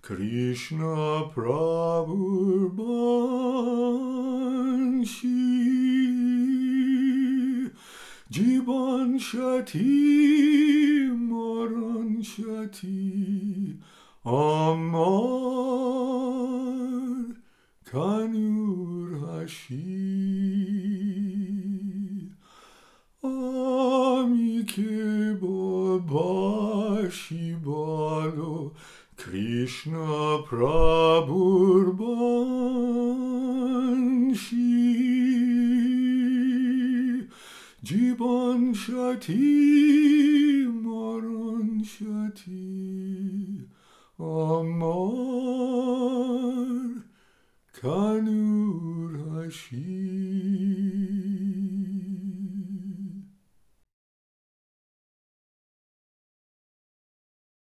কৃষ্ণ প্রভুর বংশী জীবন সাথী মরণ সাথী আমার কানুর হাসি আমি কেবল বাসি বলো কৃষ্ণ প্রভুর বংশী জীবন সাথী মরণ সাথী আমার কানুর হাসি